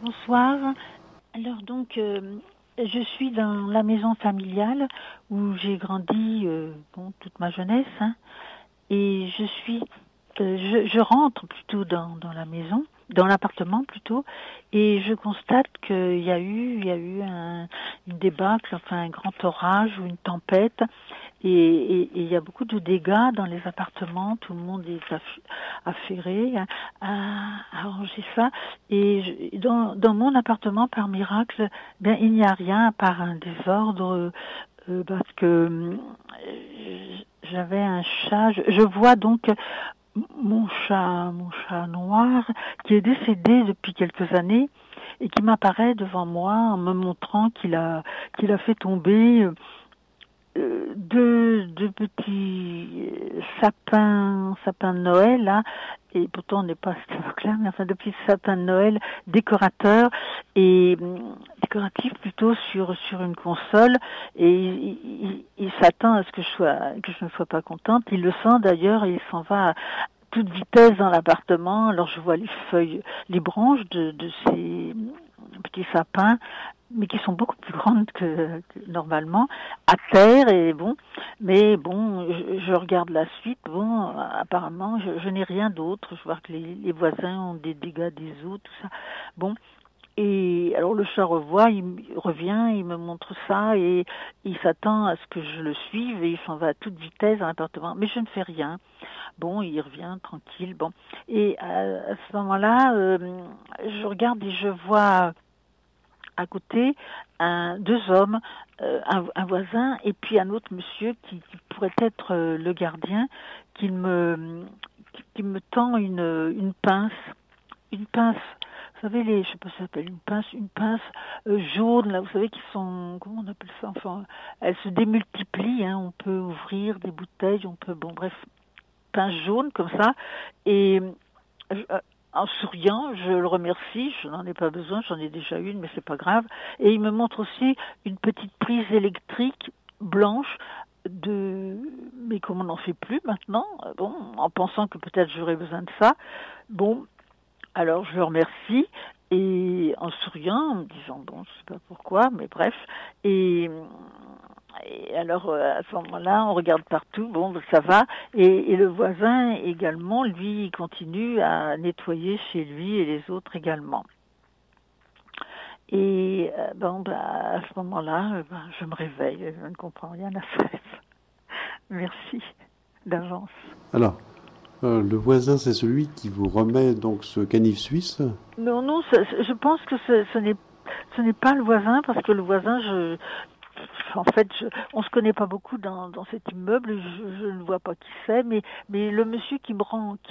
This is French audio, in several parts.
Bonsoir. Alors donc, je suis dans la maison familiale où j'ai grandi toute ma jeunesse, hein, et je rentre plutôt dans la maison, dans l'appartement plutôt, et je constate qu'il y a eu une débâcle, enfin un grand orage ou une tempête. Et il y a beaucoup de dégâts dans les appartements, tout le monde est affairé à arranger ça. Et dans mon appartement, par miracle, bien il n'y a rien à part un désordre, parce que j'avais un chat. Je vois donc mon chat noir qui est décédé depuis quelques années et qui m'apparaît devant moi en me montrant qu'il a fait tomber deux petits sapins de Noël là, et pourtant on n'est pas à cette époque-là, mais enfin deux petits sapins de Noël décoratifs plutôt sur une console, et il s'attend à ce que je ne sois pas contente. Il le sent d'ailleurs et il s'en va à toute vitesse dans l'appartement. Alors je vois les branches de ces petits sapins, mais qui sont beaucoup plus grandes que normalement, à terre, et je regarde la suite, apparemment, je n'ai rien d'autre. Je vois que les voisins ont des dégâts des eaux, tout ça. Et alors le chat revient, il me montre ça, et il s'attend à ce que je le suive, et il s'en va à toute vitesse dans l'appartement. Mais je ne fais rien. Il revient tranquille. Et à ce moment-là, je regarde et je vois à côté deux hommes, un voisin et puis un autre monsieur qui pourrait être le gardien, qui me tend une pince, vous savez, je sais pas si ça s'appelle une pince jaune là, vous savez, qui sont, comment on appelle ça, enfin, elles se démultiplient, hein, on peut ouvrir des bouteilles, on peut, pince jaune comme ça, et en souriant, je le remercie, je n'en ai pas besoin, j'en ai déjà une, mais c'est pas grave. Et il me montre aussi une petite prise électrique blanche mais comme on n'en fait plus maintenant, en pensant que peut-être j'aurais besoin de ça. Alors je le remercie, et en souriant, en me disant, je sais pas pourquoi, mais bref, et alors, à ce moment-là, on regarde partout, ça va. Et le voisin également, lui, il continue à nettoyer chez lui, et les autres également. Et à ce moment-là, je me réveille, je ne comprends rien à ça. Merci d'avance. Alors, le voisin, c'est celui qui vous remet donc ce canif suisse? Non, je pense que ce n'est pas le voisin, parce que le voisin, en fait, on se connaît pas beaucoup dans cet immeuble. Je ne vois pas qui c'est, mais le monsieur qui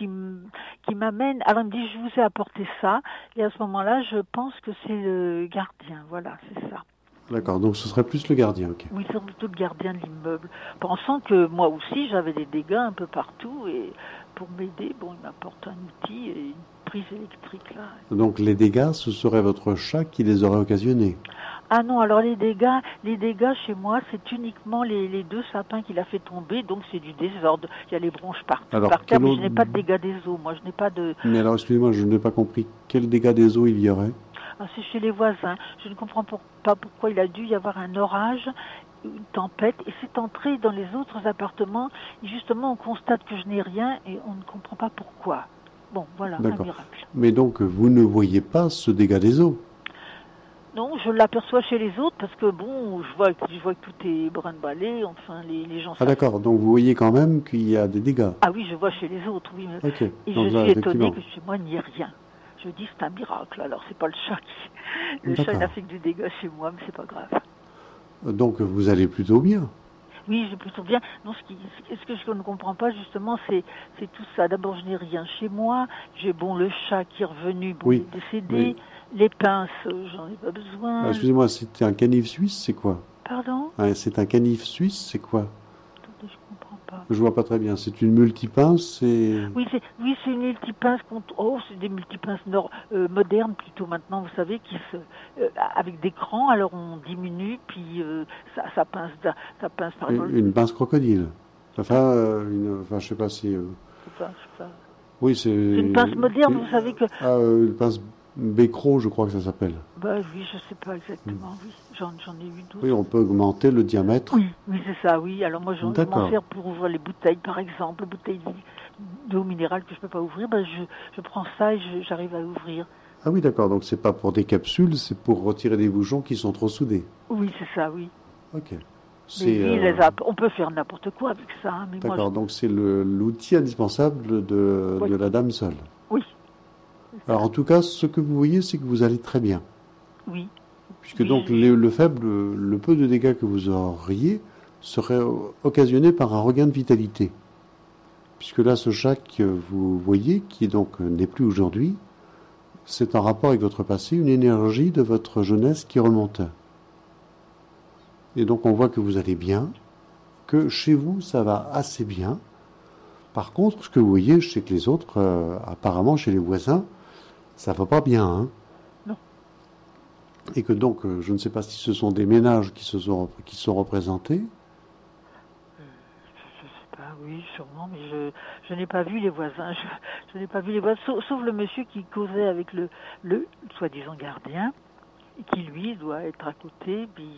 m'amène. Alors il me dit, je vous ai apporté ça, et à ce moment-là, je pense que c'est le gardien. Voilà, c'est ça. D'accord, donc ce serait plus le gardien, ok. Oui, c'est plutôt le gardien de l'immeuble, pensant que moi aussi j'avais des dégâts un peu partout, et pour m'aider, il m'apporte un outil et une prise électrique là. Donc les dégâts, ce serait votre chat qui les aurait occasionnés? Ah non, alors les dégâts chez moi, c'est uniquement les deux sapins qu'il a fait tomber, donc c'est du désordre. Il y a les branches partout par terre, mais je n'ai pas de dégâts des eaux. Moi, je n'ai pas de... Mais alors, excusez-moi, je n'ai pas compris. Quel dégâts des eaux il y aurait? C'est chez les voisins. Je ne comprends pas pourquoi il a dû y avoir un orage, une tempête, et c'est entré dans les autres appartements. Et justement, on constate que je n'ai rien, et on ne comprend pas pourquoi. Voilà, un miracle. Mais donc, vous ne voyez pas ce dégât des eaux? Non, je l'aperçois chez les autres, parce que je vois que tout est brin-de-balai, enfin les gens... Ah d'accord, donc vous voyez quand même qu'il y a des dégâts? Ah oui, je vois chez les autres, oui. Ok. Et donc, je suis étonnée que chez moi il n'y ait rien. Je dis, c'est un miracle. Alors c'est pas le chat qui... Le chat, il a fait que du dégât chez moi, mais c'est pas grave. Donc vous allez plutôt bien? Oui, j'ai plutôt bien. Non, ce que je ne comprends pas, justement, c'est tout ça. D'abord, je n'ai rien chez moi. J'ai le chat qui est revenu, il est décédé. Oui. Les pinces, j'en ai pas besoin. Ah, excusez-moi, c'est un canif suisse, c'est quoi? Pardon? C'est un canif suisse, c'est quoi? Attendez, je comprends pas. Je vois pas très bien. C'est une multipince, Oui, c'est une multipince. C'est des multipinces modernes plutôt maintenant, vous savez, avec des crans. Alors on diminue, puis ça pince par exemple. Une pince crocodile. Enfin, je sais pas si. Je sais pas. Oui, c'est une pince moderne, vous savez que. Une pince Bécro, je crois que ça s'appelle. Bah oui, je sais pas exactement, oui. J'en ai eu d'autres. Oui, on peut augmenter le diamètre. Oui, oui, c'est ça, oui. Alors moi, je m'en D'accord. sers pour ouvrir les bouteilles, par exemple, les bouteilles d'eau minérale que je peux pas ouvrir, ben je prends ça et j'arrive à ouvrir. Ah oui, d'accord. Donc c'est pas pour des capsules, c'est pour retirer des bouchons qui sont trop soudés. Oui, c'est ça, oui. Ok. Mais C'est lui, on peut faire n'importe quoi avec ça, hein, mais moi, d'accord. Donc c'est l'outil indispensable de Oui. la dame seule. oui, c'est ça. Alors en tout cas, ce que vous voyez, c'est que vous allez très bien. Oui, Puisque Oui, donc le peu de dégâts que vous auriez serait occasionné par un regain de vitalité. Puisque là, ce chat que vous voyez, qui donc n'est plus aujourd'hui, c'est en rapport avec votre passé, une énergie de votre jeunesse qui remonte. Et donc on voit que vous allez bien, que chez vous, ça va assez bien. Par contre, ce que vous voyez chez les autres, apparemment chez les voisins, ça va pas bien, hein. Non. Et que donc, je ne sais pas si ce sont des ménages qui sont représentés. je sais pas, oui, sûrement, mais je n'ai pas vu les voisins. Je n'ai pas vu les voisins, sauf le monsieur qui causait avec le soi-disant gardien, et qui lui doit être à côté, puis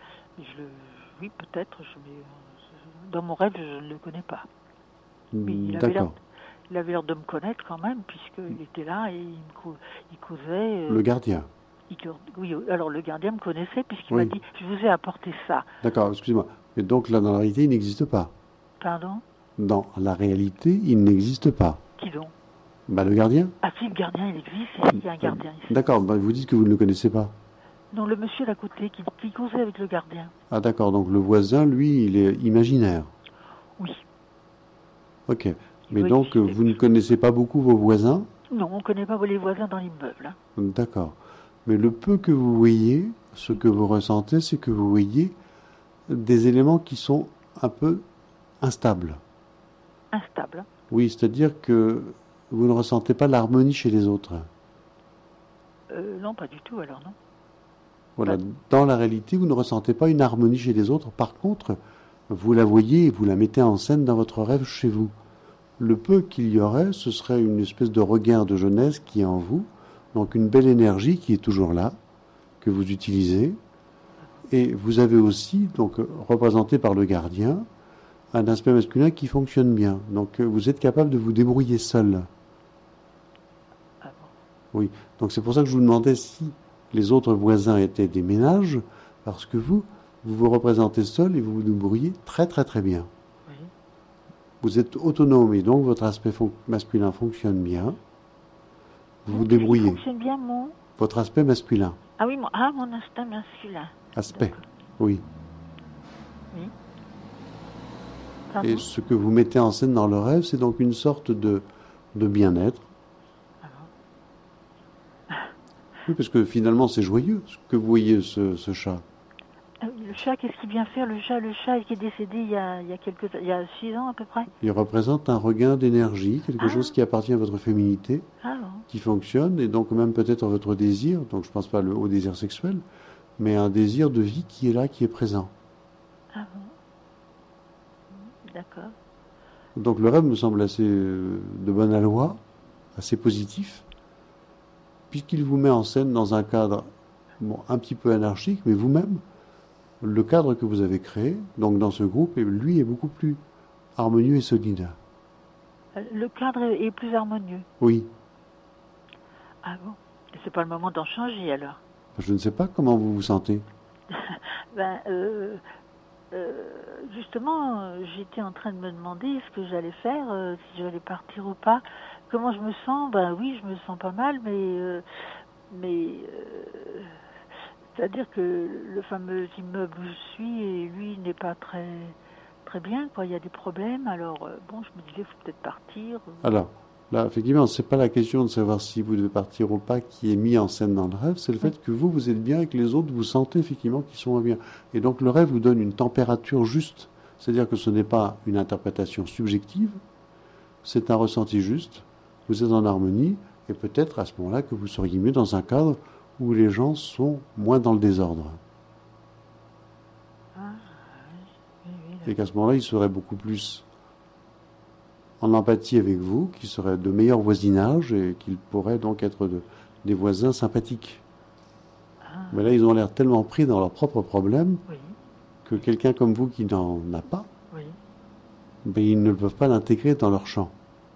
oui, peut-être, dans mon rêve, je ne le connais pas. Mais D'accord. il avait l'air de me connaître quand même, puisqu'il était là et il causait. Le gardien. Oui, alors le gardien me connaissait, puisqu'il Oui. m'a dit, je vous ai apporté ça. D'accord, excusez-moi. Mais donc là, dans la réalité, il n'existe pas. Pardon? Dans la réalité, il n'existe pas. Qui donc? Bah, le gardien. Ah si, le gardien, il existe, il y a un gardien ici. D'accord, bah, vous dites que vous ne le connaissez pas. Non, le monsieur d'à côté qui causait avec le gardien. Ah d'accord, donc le voisin, lui, il est imaginaire. Oui. Ok. Mais doit donc, exister. vous ne connaissez pas beaucoup vos voisins? Non, on ne connaît pas les voisins dans l'immeuble. Hein. D'accord. Mais le peu que vous voyez, ce que vous ressentez, c'est que vous voyez des éléments qui sont un peu instables. Instable. Oui, c'est-à-dire que vous ne ressentez pas l'harmonie chez les autres. Non, pas du tout alors, non. Voilà, dans la réalité, vous ne ressentez pas une harmonie chez les autres. Par contre, vous la voyez et vous la mettez en scène dans votre rêve chez vous. Le peu qu'il y aurait, ce serait une espèce de regain de jeunesse qui est en vous, donc une belle énergie qui est toujours là, que vous utilisez. Et vous avez aussi, donc représenté par le gardien, un aspect masculin qui fonctionne bien. Donc vous êtes capable de vous débrouiller seul. Ah bon. Oui, donc c'est pour ça que je vous demandais si les autres voisins étaient des ménages, parce que vous vous représentez seul et vous vous débrouillez très très très bien. Oui. Vous êtes autonome et donc votre aspect masculin fonctionne bien. Vous vous Qu'est-ce qui débrouillez. fonctionne bien, mon... Votre aspect masculin. Ah oui, mon instinct masculin. Aspect, D'accord. oui. Oui. Pardon? Et ce que vous mettez en scène dans le rêve, c'est donc une sorte de bien-être. Oui, parce que finalement, c'est joyeux ce que vous voyez, ce chat. Le chat, qu'est-ce qu'il vient faire, le chat qui est décédé il y a 6 ans à peu près? Il représente un regain d'énergie, quelque chose qui appartient à votre féminité, Ah bon. qui fonctionne, et donc même peut-être votre désir, donc je ne pense pas au désir sexuel, mais un désir de vie qui est là, qui est présent. Ah bon. D'accord. Donc le rêve me semble assez de bonne aloi, assez positif, puisqu'il vous met en scène dans un cadre un petit peu anarchique, mais vous-même, le cadre que vous avez créé, donc dans ce groupe, lui est beaucoup plus harmonieux et solide. Le cadre est plus harmonieux. Oui. Ah bon. Et c'est pas le moment d'en changer alors? Je ne sais pas comment vous vous sentez. Ben, justement, j'étais en train de me demander ce que j'allais faire, si j'allais partir ou pas. Comment je me sens? Ben oui, je me sens pas mal, mais c'est-à-dire que le fameux immeuble où je suis, et lui, n'est pas très très bien, quoi. Il y a des problèmes. Alors bon, je me disais, il faut peut-être partir. Alors, là, effectivement, c'est pas la question de savoir si vous devez partir ou pas qui est mis en scène dans le rêve, c'est le fait que vous êtes bien et que les autres, vous sentez effectivement qu'ils sont bien. Et donc le rêve vous donne une température juste, c'est-à-dire que ce n'est pas une interprétation subjective, c'est un ressenti juste, vous êtes en harmonie, et peut-être à ce moment-là que vous seriez mieux dans un cadre où les gens sont moins dans le désordre. Et qu'à ce moment-là, ils seraient beaucoup plus en empathie avec vous, qui serait de meilleur voisinage et qu'il pourrait donc être des voisins sympathiques. Ah, Mais là, ils ont l'air tellement pris dans leurs propres problèmes oui, que quelqu'un comme vous qui n'en a pas, oui. ben, ils ne peuvent pas l'intégrer dans leur champ.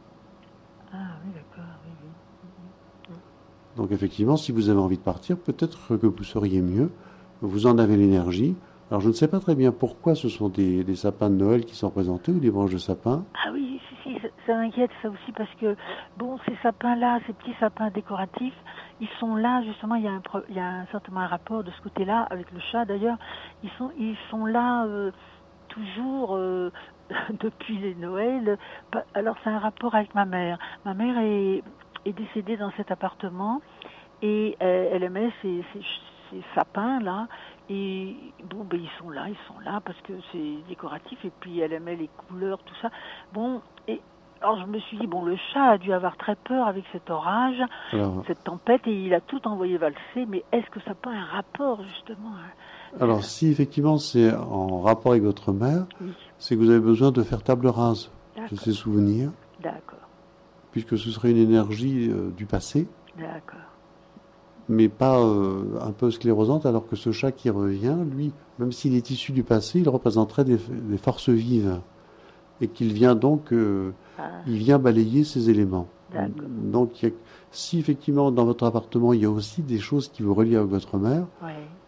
Ah oui, d'accord, oui, oui. Donc effectivement, si vous avez envie de partir, peut-être que vous seriez mieux. Vous en avez l'énergie. Alors je ne sais pas très bien pourquoi ce sont des sapins de Noël qui sont présentés ou des branches de sapin. Ah oui, si, ça m'inquiète ça aussi parce que, bon, ces sapins-là, ces petits sapins décoratifs, ils sont là, justement, il y a certainement un rapport de ce côté-là, avec le chat d'ailleurs, ils sont là toujours depuis les Noëls. Alors c'est un rapport avec ma mère. Ma mère est décédée dans cet appartement et elle aimait ces sapins-là. Et bon, ben ils sont là parce que c'est décoratif. Et puis elle aimait les couleurs, tout ça. Bon, et alors je me suis dit, bon, le chat a dû avoir très peur avec cet orage, Alors, cette tempête, et il a tout envoyé valser. Mais est-ce que ça n'a pas un rapport justement alors si effectivement c'est en rapport avec votre mère, Oui, c'est que vous avez besoin de faire table rase de d'accord, ces souvenirs, d'accord, puisque ce serait une énergie du passé, d'accord. mais pas un peu sclérosante, alors que ce chat qui revient, lui, même s'il est issu du passé, il représenterait des forces vives, et qu'il vient donc, Ah, il vient balayer ces éléments. d'accord, Donc, si effectivement dans votre appartement il y a aussi des choses qui vous relient avec votre mère, oui.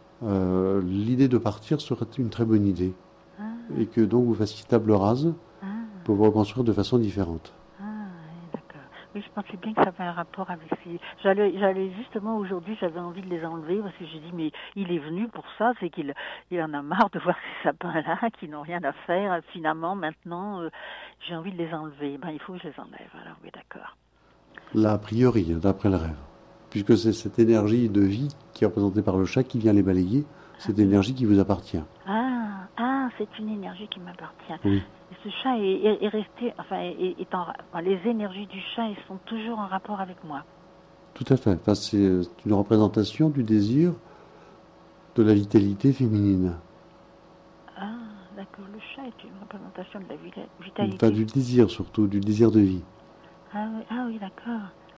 l'idée de partir serait une très bonne idée, Ah, et que donc vous fassiez table rase ah. pour vous reconstruire de façon différente. Ah, oui, d'accord. Oui, je pensais bien que ça avait un rapport avec ces... J'allais justement aujourd'hui, j'avais envie de les enlever parce que j'ai dit, mais il est venu pour ça, c'est il en a marre de voir ces sapins-là qui n'ont rien à faire. Finalement, maintenant, j'ai envie de les enlever. Ben, il faut que je les enlève. Alors, oui, d'accord. Là, a priori, d'après le rêve, puisque c'est cette énergie de vie qui est représentée par le chat qui vient les balayer, cette énergie qui vous appartient. C'est une énergie qui m'appartient. Oui, Et ce chat est resté, enfin, les énergies du chat, elles sont toujours en rapport avec moi. tout à fait. Enfin, c'est une représentation du désir, de la vitalité féminine. Ah, d'accord. Le chat est une représentation de la Enfin, vitalité. du désir surtout, du désir de vie. Ah oui, d'accord.